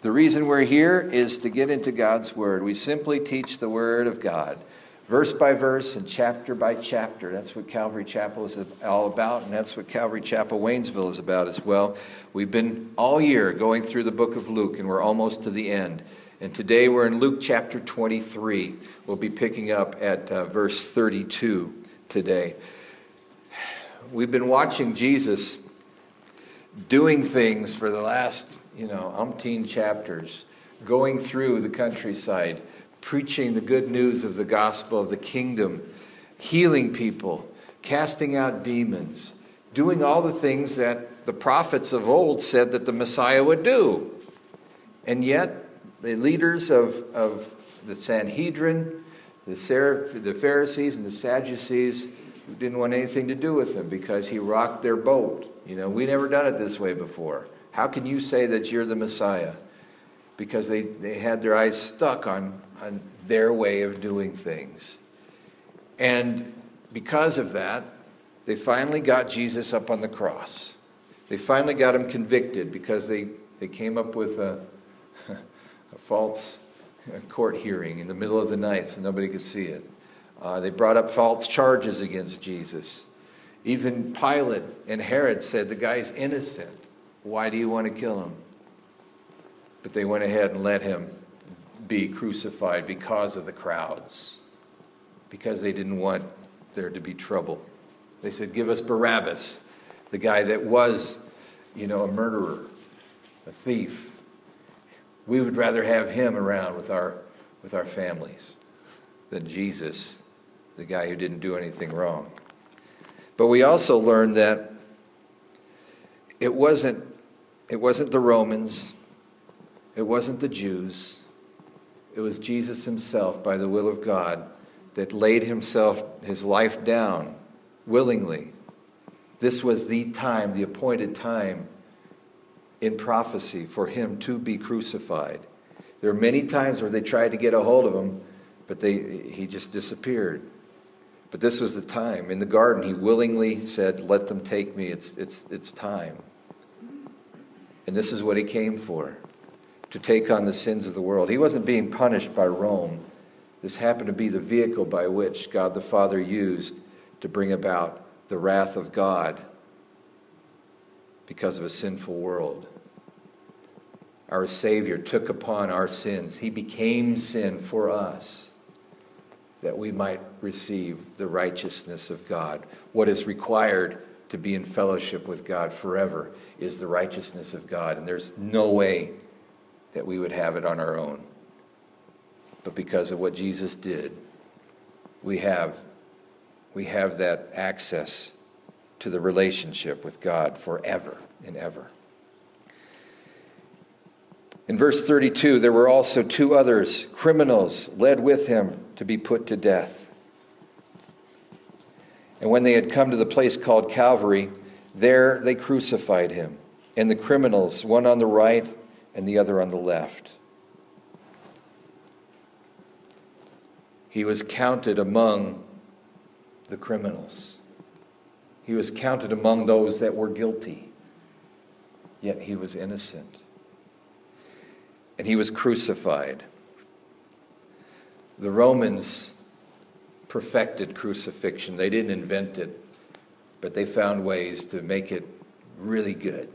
The reason we're here is to get into God's Word. We simply teach the Word of God, verse by verse and chapter by chapter. That's what Calvary Chapel is all about, and that's what Calvary Chapel Waynesville is about as well. We've been all year going through the book of Luke, and we're almost to the end. And today we're in Luke chapter 23. We'll be picking up at verse 32 today. We've been watching Jesus doing things for the last umpteen chapters, going through the countryside, preaching the good news of the gospel of the kingdom, healing people, casting out demons, doing all the things that the prophets of old said that the Messiah would do. And yet, the leaders of the Sanhedrin, the Pharisees and the Sadducees, didn't want anything to do with him because he rocked their boat. We never done it this way before. How can you say that you're the Messiah? Because they had their eyes stuck on their way of doing things. And because of that, they finally got Jesus up on the cross. They finally got him convicted because they came up with a false court hearing in the middle of the night so nobody could see it. They brought up false charges against Jesus. Even Pilate and Herod said the guy's innocent. Why do you want to kill him? But they went ahead and let him be crucified because of the crowds, because they didn't want there to be trouble. They said, give us Barabbas, the guy that was, a murderer, a thief. We would rather have him around with our families than Jesus, the guy who didn't do anything wrong. But we also learned that it wasn't the Romans, it wasn't the Jews, it was Jesus himself, by the will of God, that laid his life down willingly. This was the time, the appointed time in prophecy for him to be crucified. There are many times where they tried to get a hold of him, but he just disappeared. But this was the time. In the garden, he willingly said, let them take me, it's time. And this is what he came for, to take on the sins of the world. He wasn't being punished by Rome. This happened to be the vehicle by which God the Father used to bring about the wrath of God because of a sinful world. Our Savior took upon our sins. He became sin for us, that we might receive the righteousness of God. What is required to be in fellowship with God forever is the righteousness of God. And there's no way that we would have it on our own. But because of what Jesus did, we have that access to the relationship with God forever and ever. In verse 32, there were also two others, criminals, led with him to be put to death. And when they had come to the place called Calvary, there they crucified him, and the criminals, one on the right and the other on the left. He was counted among the criminals. He was counted among those that were guilty, yet he was innocent. And he was crucified. The Romans perfected crucifixion. They didn't invent it, but they found ways to make it really good.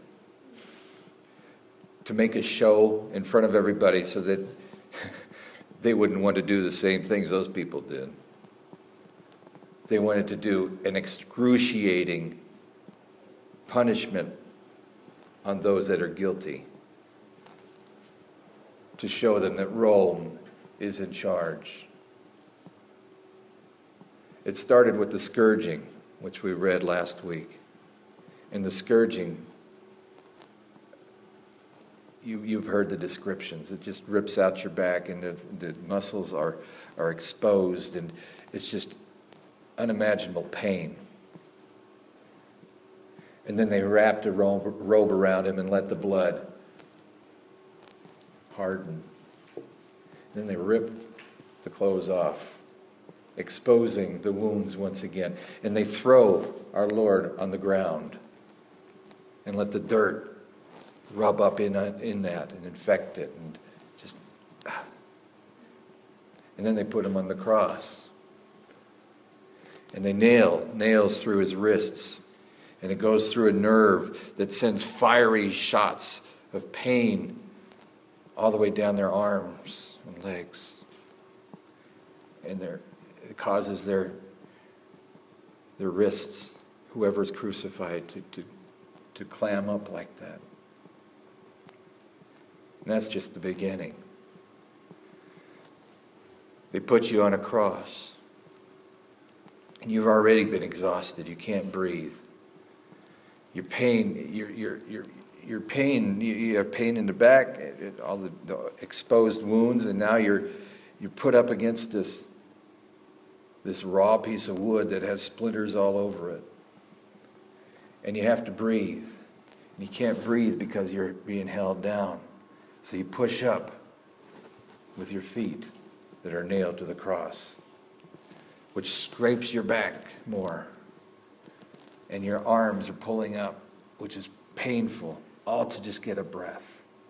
To make a show in front of everybody so that they wouldn't want to do the same things those people did. They wanted to do an excruciating punishment on those that are guilty, to show them that Rome is in charge. It started with the scourging, which we read last week. And the scourging, you've heard the descriptions. It just rips out your back, and the muscles are exposed, and it's just unimaginable pain. And then they wrapped a robe around him and let the blood harden. Then they ripped the clothes off, exposing the wounds once again. And they throw our Lord on the ground and let the dirt rub up in that and infect it. And then they put him on the cross. And they nails through his wrists. And it goes through a nerve that sends fiery shots of pain all the way down their arms and legs. And it causes their wrists, whoever's crucified, to clam up like that. And that's just the beginning. They put you on a cross. And you've already been exhausted. You can't breathe. Your pain, your pain, you have pain in the back, all the exposed wounds, and now you're put up against this raw piece of wood that has splinters all over it. And you have to breathe. And you can't breathe because you're being held down. So you push up with your feet that are nailed to the cross, which scrapes your back more. And your arms are pulling up, which is painful, all to just get a breath.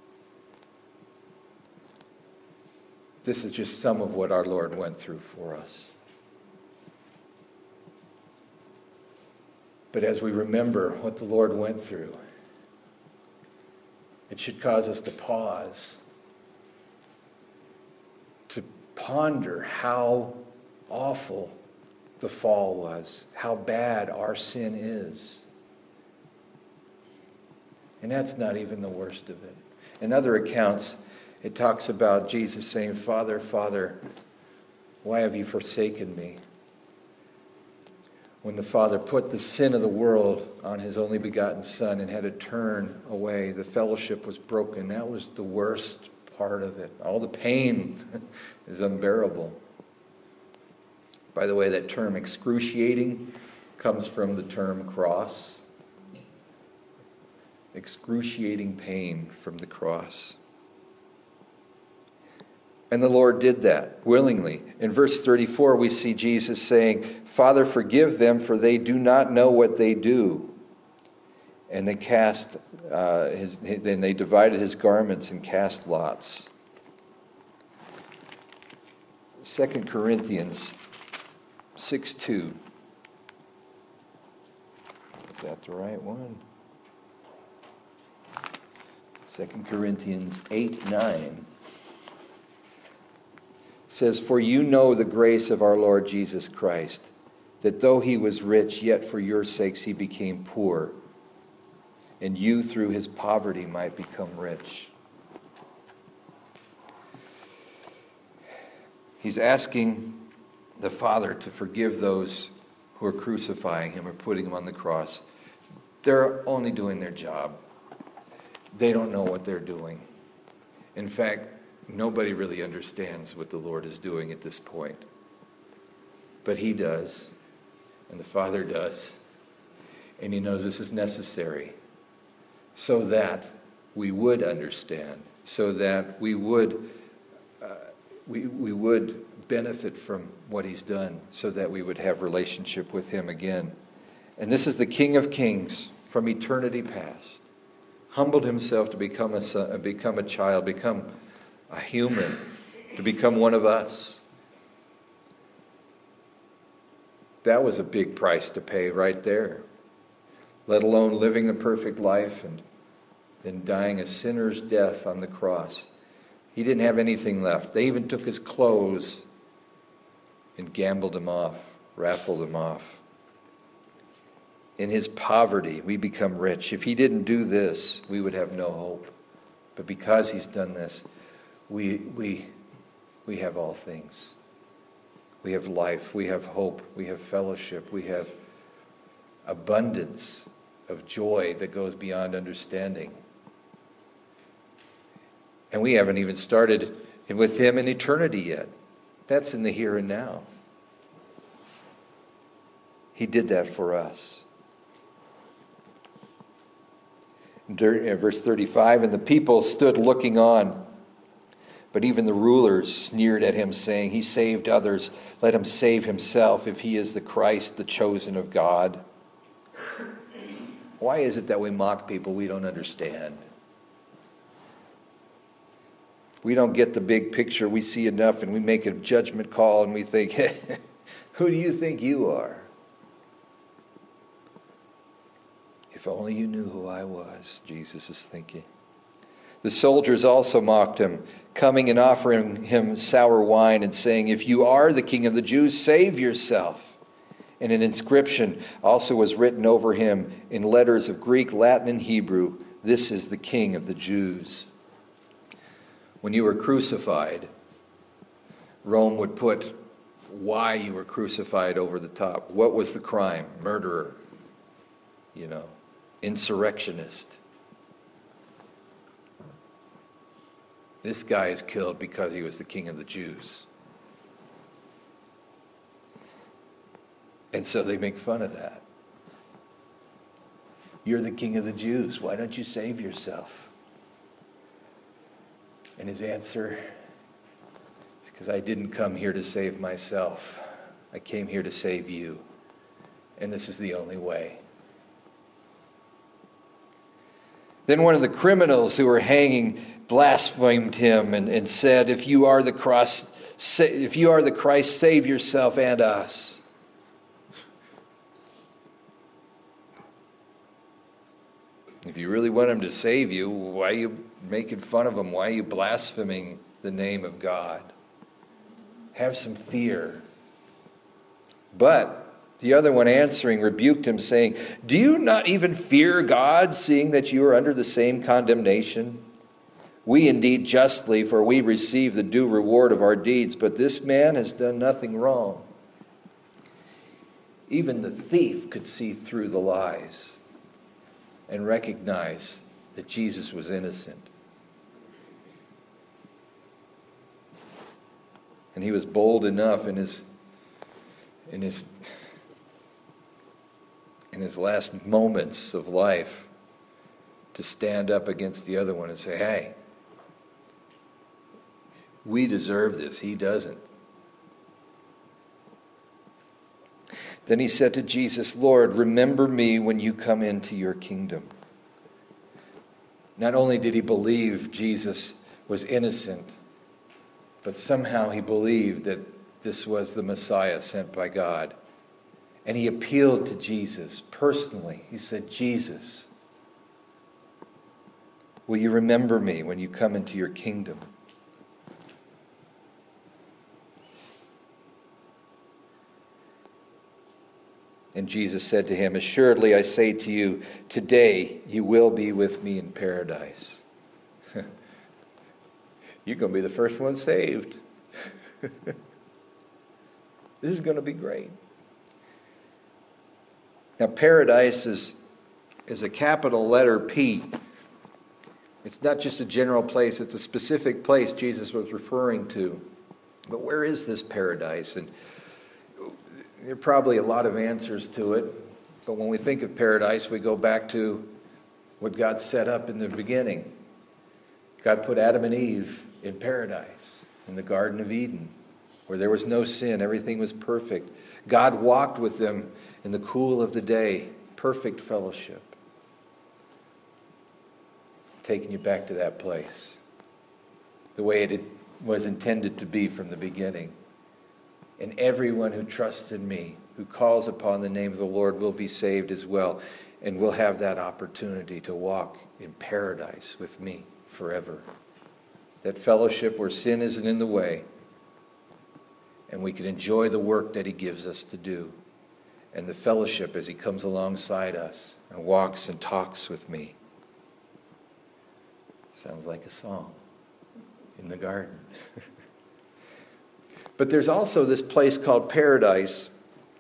This is just some of what our Lord went through for us. But as we remember what the Lord went through, it should cause us to pause, to ponder how awful the fall was, how bad our sin is. And that's not even the worst of it. In other accounts, it talks about Jesus saying, "Father, Father, why have you forsaken me?" When the Father put the sin of the world on his only begotten Son and had to turn away, the fellowship was broken. That was the worst part of it. All the pain is unbearable. By the way, that term excruciating comes from the term cross. Excruciating pain from the cross. And the Lord did that willingly. In verse 34, we see Jesus saying, "Father, forgive them, for they do not know what they do." And they then they divided his garments and cast lots. 2 Corinthians 6:2. Is that the right one? 2 Corinthians 8:9. Says, "For you know the grace of our Lord Jesus Christ, that though he was rich, yet for your sakes he became poor, and you through his poverty might become rich." He's asking the Father to forgive those who are crucifying him or putting him on the cross. They're only doing their job. They don't know what they're doing. In fact, nobody really understands what the Lord is doing at this point. But he does, and the Father does, and he knows this is necessary so that we would understand, so that we would benefit from what he's done, so that we would have relationship with him again. And this is the King of Kings from eternity past. Humbled himself to become a son, become a child, become a human, to become one of us. That was a big price to pay right there. Let alone living the perfect life and then dying a sinner's death on the cross. He didn't have anything left. They even took his clothes and gambled him off, raffled him off. In his poverty, we become rich. If he didn't do this, we would have no hope. But because he's done this, we have all things. We have life, we have hope, we have fellowship, we have abundance of joy that goes beyond understanding. And we haven't even started with him in eternity yet. That's in the here and now. He did that for us. Verse 35, "And the people stood looking on, but even the rulers sneered at him, saying, 'He saved others. Let him save himself if he is the Christ, the chosen of God.'" Why is it that we mock people we don't understand? We don't get the big picture. We see enough and we make a judgment call and we think, hey, who do you think you are? If only you knew who I was, Jesus is thinking. The soldiers also mocked him, coming and offering him sour wine and saying, if you are the King of the Jews, save yourself. And an inscription also was written over him in letters of Greek, Latin, and Hebrew, this is the King of the Jews. When you were crucified, Rome would put why you were crucified over the top. What was the crime? Murderer, insurrectionist. This guy is killed because he was the King of the Jews. And so they make fun of that. You're the King of the Jews. Why don't you save yourself? And his answer is because I didn't come here to save myself. I came here to save you. And this is the only way. Then one of the criminals who were hanging blasphemed him and said, if you are the Christ, save yourself and us. If you really want him to save you, why are you making fun of him? Why are you blaspheming the name of God? Have some fear. But the other one answering rebuked him, saying, do you not even fear God, seeing that you are under the same condemnation? We indeed justly, for we receive the due reward of our deeds, but this man has done nothing wrong. Even the thief could see through the lies and recognize that Jesus was innocent. And he was bold enough in his last moments of life to stand up against the other one and say, hey, we deserve this. He doesn't. Then he said to Jesus, Lord, remember me when you come into your kingdom. Not only did he believe Jesus was innocent, but somehow he believed that this was the Messiah sent by God. And he appealed to Jesus personally. He said, Jesus, will you remember me when you come into your kingdom? And Jesus said to him, assuredly I say to you, today you will be with me in paradise. You're going to be the first one saved. This is going to be great. Now, paradise is a capital letter P. It's not just a general place. It's a specific place Jesus was referring to. But where is this paradise? And there are probably a lot of answers to it. But when we think of paradise, we go back to what God set up in the beginning. God put Adam and Eve in paradise, in the Garden of Eden, where there was no sin. Everything was perfect. God walked with them in the cool of the day. Perfect fellowship. Taking you back to that place. The way it was intended to be from the beginning. And everyone who trusts in me, who calls upon the name of the Lord, will be saved as well. And will have that opportunity to walk in paradise with me forever. That fellowship where sin isn't in the way. And we can enjoy the work that he gives us to do. And the fellowship as he comes alongside us and walks and talks with me. Sounds like a song in the garden. But there's also this place called paradise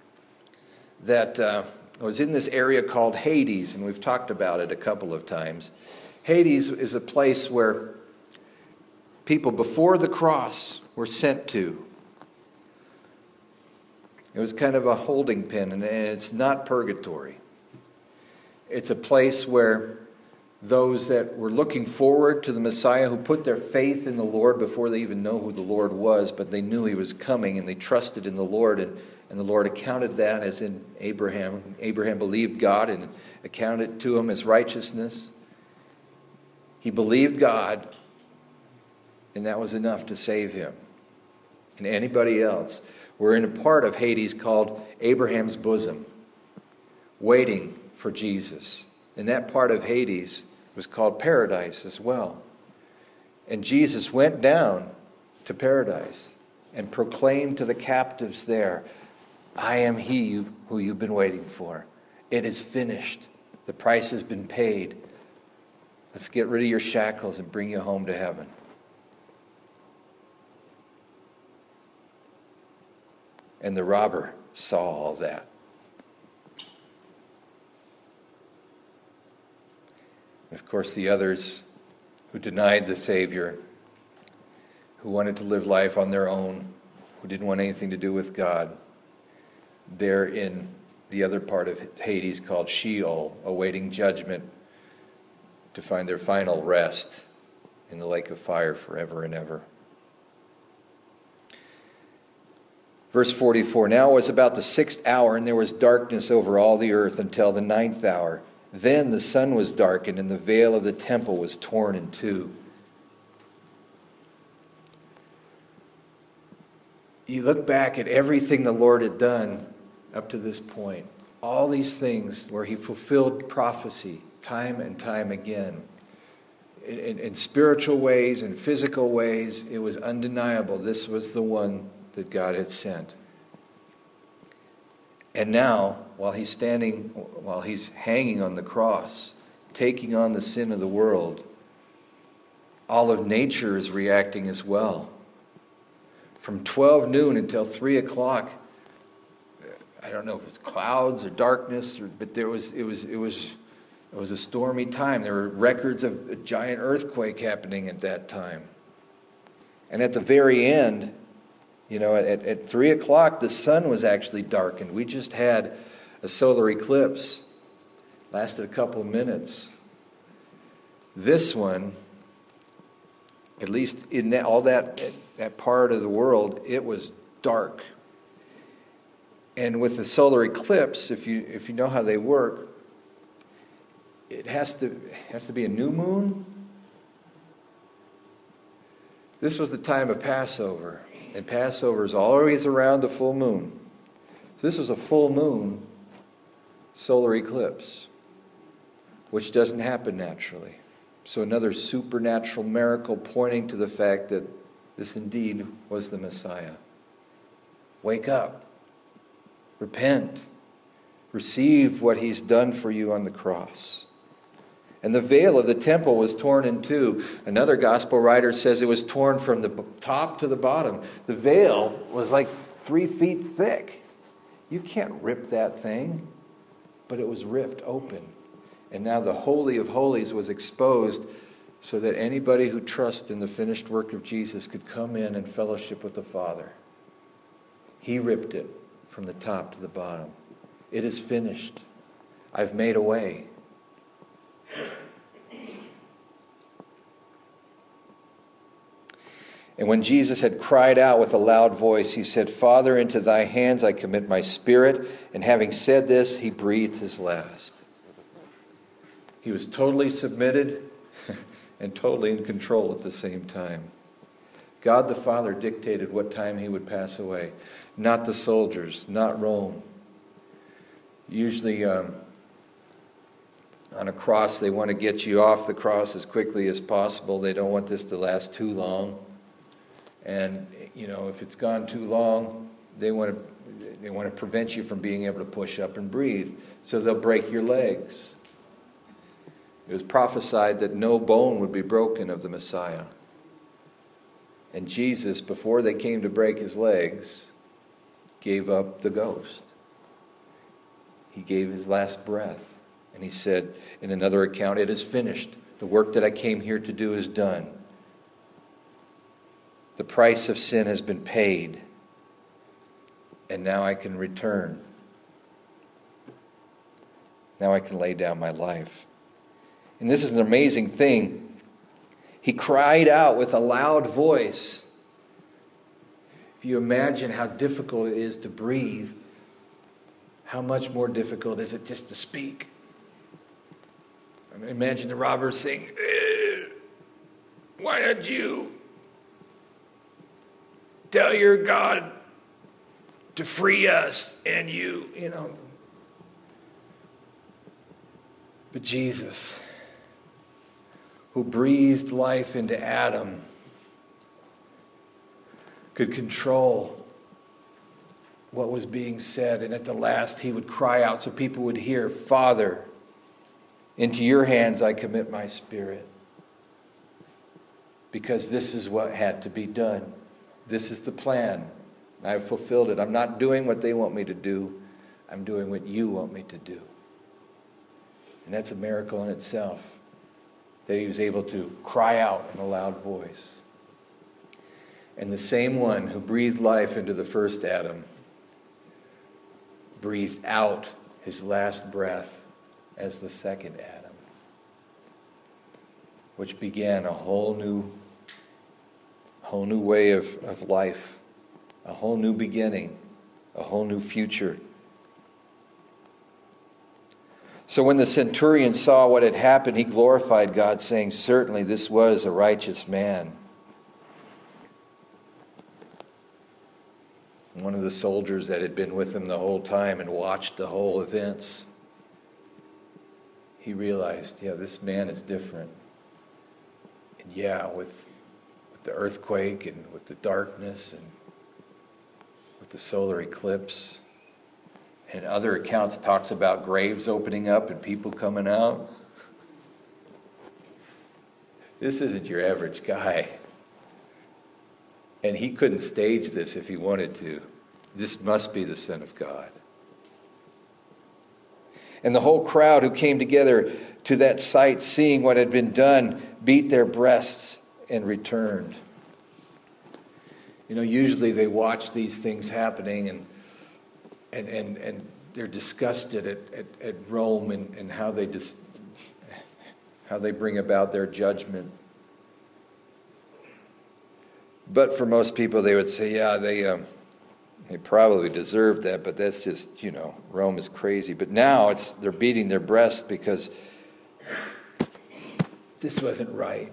that was in this area called Hades, and we've talked about it a couple of times. Hades is a place where people before the cross were sent to. It was kind of a holding pen, and it's not purgatory. It's a place where those that were looking forward to the Messiah, who put their faith in the Lord before they even know who the Lord was, but they knew he was coming and they trusted in the Lord, and the Lord accounted that as in Abraham. Abraham believed God and accounted to him as righteousness. He believed God, And that was enough to save him and anybody else. We're in a part of Hades called Abraham's bosom, waiting for Jesus. And that part of Hades was called paradise as well. And Jesus went down to paradise and proclaimed to the captives there, I am he who you've been waiting for. It is finished. The price has been paid. Let's get rid of your shackles and bring you home to heaven. And the robber saw all that. Of course, the others who denied the Savior, who wanted to live life on their own, who didn't want anything to do with God, they're in the other part of Hades called Sheol, awaiting judgment to find their final rest in the lake of fire forever and ever. Verse 44, now it was about the 6th hour, and there was darkness over all the earth until the 9th hour. Then the sun was darkened, and the veil of the temple was torn in two. You look back at everything the Lord had done up to this point. All these things where he fulfilled prophecy time and time again. In spiritual ways, in physical ways, it was undeniable. This was the one that God had sent. And now, while he's hanging on the cross, taking on the sin of the world, all of nature is reacting as well. From 12 noon until 3 o'clock, I don't know if it's clouds or darkness, but it was a stormy time. There were records of a giant earthquake happening at that time. And at the very end, at 3 o'clock, the sun was actually darkened. We just had a solar eclipse. Lasted a couple of minutes. This one, at least in all that part of the world, it was dark. And with the solar eclipse, if you know how they work, it has to be a new moon. This was the time of Passover. And Passover is always around a full moon. So this was a full moon solar eclipse, which doesn't happen naturally. So another supernatural miracle pointing to the fact that this indeed was the Messiah. Wake up. Repent. Receive what he's done for you on the cross. And the veil of the temple was torn in two. Another gospel writer says it was torn from the top to the bottom. The veil was like 3 feet thick. You can't rip that thing. But it was ripped open. And now the Holy of Holies was exposed so that anybody who trusts in the finished work of Jesus could come in and fellowship with the Father. He ripped it from the top to the bottom. It is finished. I've made a way. And when Jesus had cried out with a loud voice, he said, Father, into thy hands I commit my spirit. And having said this, he breathed his last. He was totally submitted and totally in control at the same time. God the Father dictated what time he would pass away. Not the soldiers, not Rome. Usually on a cross, they want to get you off the cross as quickly as possible. They don't want this to last too long. And, if it's gone too long, they want to prevent you from being able to push up and breathe. So they'll break your legs. It was prophesied that no bone would be broken of the Messiah. And Jesus, before they came to break his legs, gave up the ghost. He gave his last breath. And he said in another account, it is finished. The work that I came here to do is done. The price of sin has been paid. And now I can return. Now I can lay down my life. And this is an amazing thing. He cried out with a loud voice. If you imagine how difficult it is to breathe, how much more difficult is it just to speak? I mean, imagine the robber saying, why not you? tell your God to free us and you know. But Jesus, who breathed life into Adam, could control what was being said. And at the last, he would cry out so people would hear, Father, into your hands I commit my spirit. Because this is what had to be done. This is the plan. I've fulfilled it. I'm not doing what they want me to do. I'm doing what you want me to do. And that's a miracle in itself, that he was able to cry out in a loud voice. And the same one who breathed life into the first Adam breathed out his last breath as the second Adam, which began a whole new way of life, a whole new beginning, a whole new future. So when the centurion saw what had happened, he glorified God, saying, certainly this was a righteous man. One of the soldiers that had been with him the whole time and watched the whole events, he realized, yeah, this man is different. And yeah, with the earthquake and with the darkness and with the solar eclipse, and other accounts talks about graves opening up and people coming out. This isn't your average guy. And he couldn't stage this if he wanted to. This must be the Son of God. And the whole crowd who came together to that sight, seeing what had been done, beat their breasts and returned. You know, usually they watch these things happening and they're disgusted at Rome and how they bring about their judgment. But for most people, they would say, yeah, they probably deserve that, but that's just, Rome is crazy. But now they're beating their breasts because this wasn't right.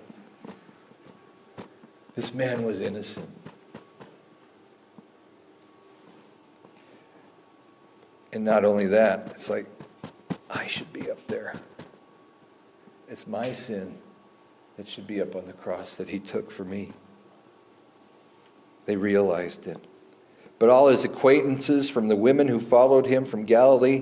This man was innocent. And not only that, it's like, I should be up there. It's my sin that should be up on the cross that he took for me. They realized it. But all his acquaintances from the women who followed him from Galilee,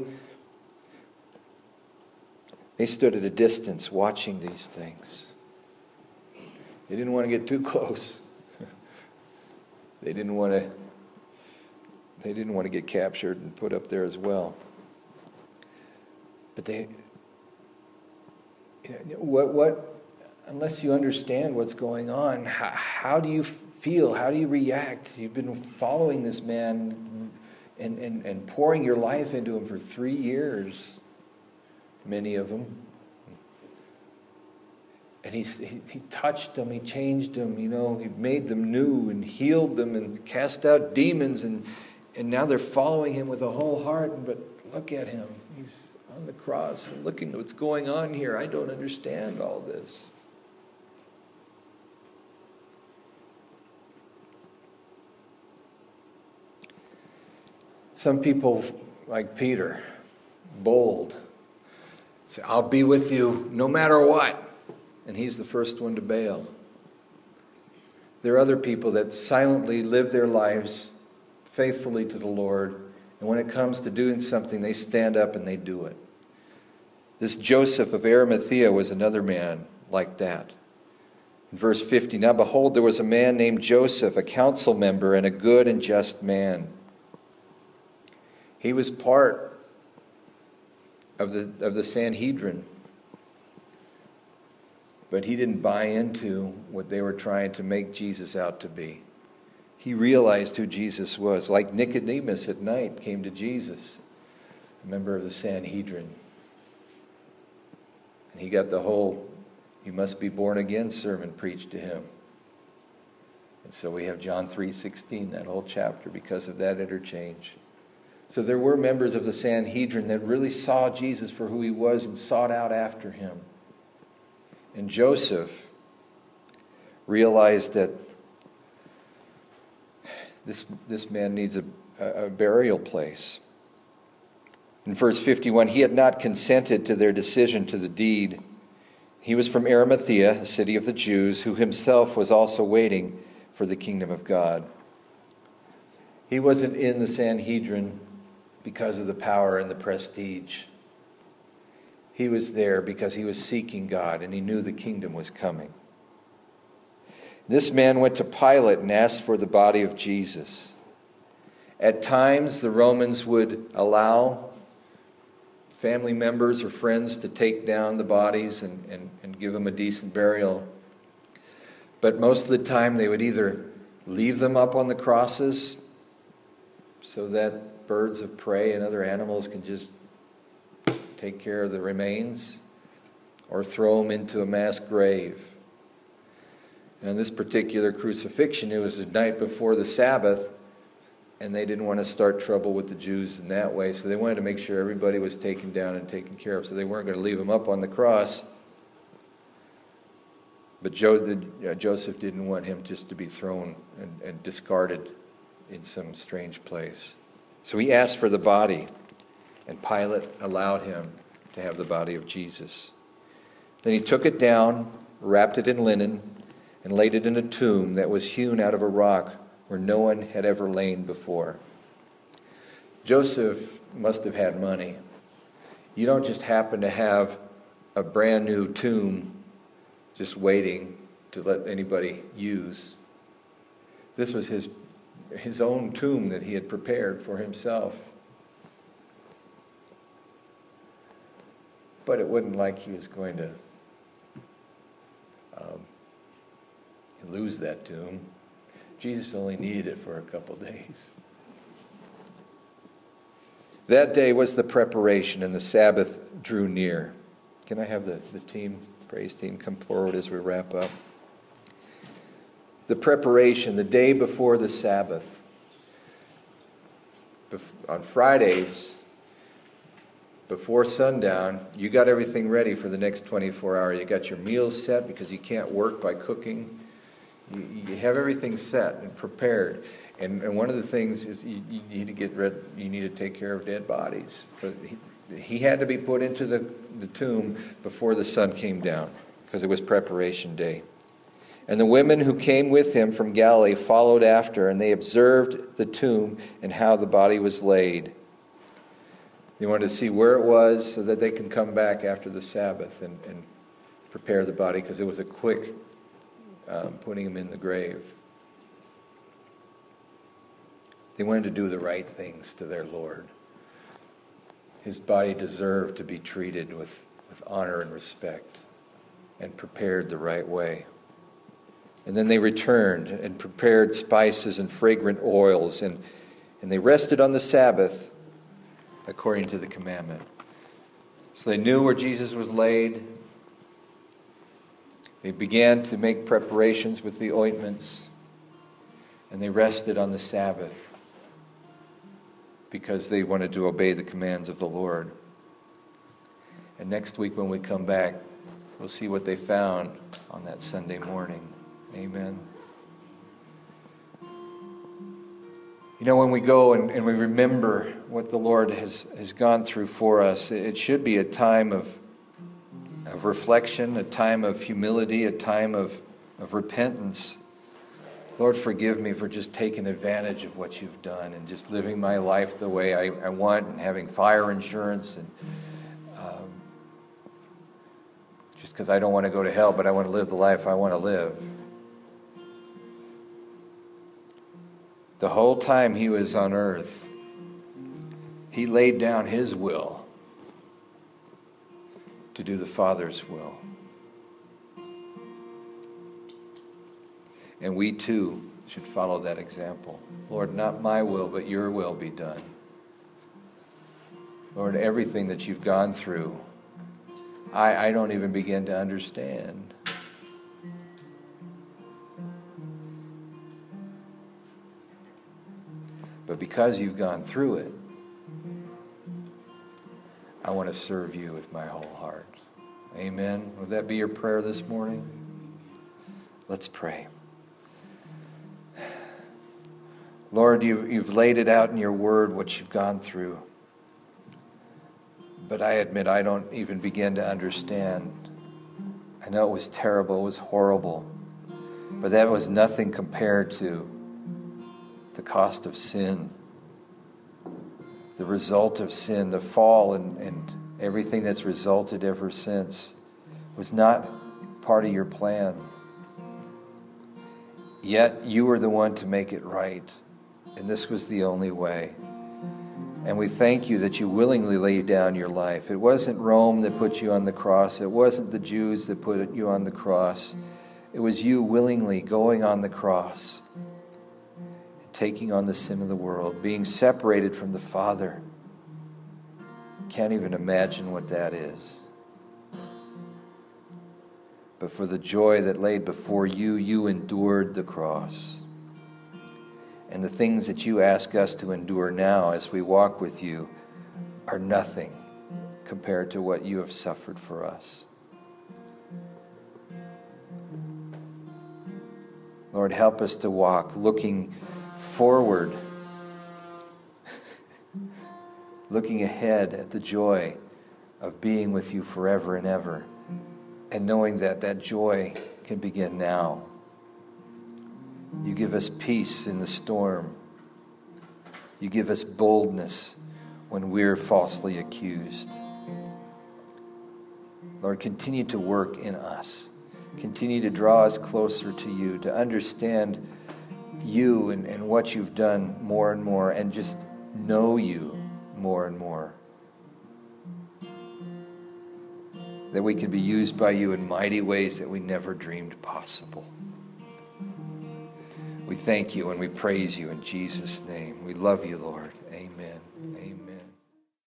they stood at a distance watching these things. They didn't want to get too close. They didn't want to get captured and put up there as well. But unless you understand what's going on, how do you feel? How do you react? You've been following this man and pouring your life into him for 3 years, many of them. And he touched them, he changed them, he made them new and healed them and cast out demons, and now they're following him with a whole heart. But look at him. He's on the cross and looking at what's going on here. I don't understand all this. Some people, like Peter, bold, say, I'll be with you no matter what. And he's the first one to bail. There are other people that silently live their lives faithfully to the Lord. And when it comes to doing something, they stand up and they do it. This Joseph of Arimathea was another man like that. In verse 50, now behold, there was a man named Joseph, a council member and a good and just man. He was part of the Sanhedrin. But he didn't buy into what they were trying to make Jesus out to be. He realized who Jesus was. Like Nicodemus at night came to Jesus, a member of the Sanhedrin. And he got the whole, you must be born again sermon preached to him. And so we have John 3:16, that whole chapter, because of that interchange. So there were members of the Sanhedrin that really saw Jesus for who he was and sought out after him. And Joseph realized that this man needs a burial place. In verse 51, he had not consented to their decision to the deed. He was from Arimathea, a city of the Jews, who himself was also waiting for the kingdom of God. He wasn't in the Sanhedrin because of the power and the prestige. He was there because he was seeking God and he knew the kingdom was coming. This man went to Pilate and asked for the body of Jesus. At times, the Romans would allow family members or friends to take down the bodies and give them a decent burial. But most of the time, they would either leave them up on the crosses so that birds of prey and other animals can just take care of the remains, or throw them into a mass grave. And in this particular crucifixion, it was the night before the Sabbath, and they didn't want to start trouble with the Jews in that way, so they wanted to make sure everybody was taken down and taken care of, so they weren't going to leave them up on the cross. But Joseph didn't want him just to be thrown and discarded in some strange place. So he asked for the body, and Pilate allowed him to have the body of Jesus. Then he took it down, wrapped it in linen, and laid it in a tomb that was hewn out of a rock where no one had ever lain before. Joseph must have had money. You don't just happen to have a brand new tomb just waiting to let anybody use. This was his own tomb that he had prepared for himself. But it wasn't like he was going to lose that tomb. Jesus only needed it for a couple days. That day was the preparation, and the Sabbath drew near. Can I have the praise team, come forward as we wrap up? The preparation, the day before the Sabbath. On Fridays, before sundown, you got everything ready for the next 24 hours. You got your meals set because you can't work by cooking. You have everything set and prepared. And one of the things is you need to get rid. You need to take care of dead bodies. So he had to be put into the tomb before the sun came down because it was preparation day. And the women who came with him from Galilee followed after, and they observed the tomb and how the body was laid. They wanted to see where it was so that they can come back after the Sabbath and prepare the body, because it was a quick putting him in the grave. They wanted to do the right things to their Lord. His body deserved to be treated with honor and respect and prepared the right way. And then they returned and prepared spices and fragrant oils, and they rested on the Sabbath according to the commandment. So they knew where Jesus was laid. They began to make preparations with the ointments, and they rested on the Sabbath because they wanted to obey the commands of the Lord. And next week when we come back, we'll see what they found on that Sunday morning. Amen. You know, when we go and we remember what the Lord has gone through for us, it should be a time of reflection, a time of humility, a time of repentance. Lord, forgive me for just taking advantage of what you've done and just living my life the way I want, and having fire insurance, and just because I don't want to go to hell, but I want to live the life I want to live. The whole time he was on earth, he laid down his will to do the Father's will. And we too should follow that example. Lord, not my will, but your will be done. Lord, everything that you've gone through, I don't even begin to understand. But because you've gone through it, I want to serve you with my whole heart. Amen. Would that be your prayer this morning? Let's pray. Lord, you've laid it out in your word, what you've gone through. But I admit I don't even begin to understand. I know it was terrible, it was horrible. But that was nothing compared to the cost of sin. The result of sin, the fall and everything that's resulted ever since was not part of your plan. Yet you were the one to make it right. And this was the only way. And we thank you that you willingly laid down your life. It wasn't Rome that put you on the cross. It wasn't the Jews that put you on the cross. It was you willingly going on the cross, taking on the sin of the world, being separated from the Father. Can't even imagine what that is. But for the joy that laid before you, you endured the cross. And the things that you ask us to endure now as we walk with you are nothing compared to what you have suffered for us. Lord, help us to walk looking forward, looking ahead at the joy of being with you forever and ever, and knowing that that joy can begin now. You give us peace in the storm. You give us boldness when we're falsely accused. Lord, continue to work in us. Continue to draw us closer to you, to understand you and what you've done more and more, and just know you more and more. That we can be used by you in mighty ways that we never dreamed possible. We thank you and we praise you in Jesus' name. We love you, Lord. Amen. Amen.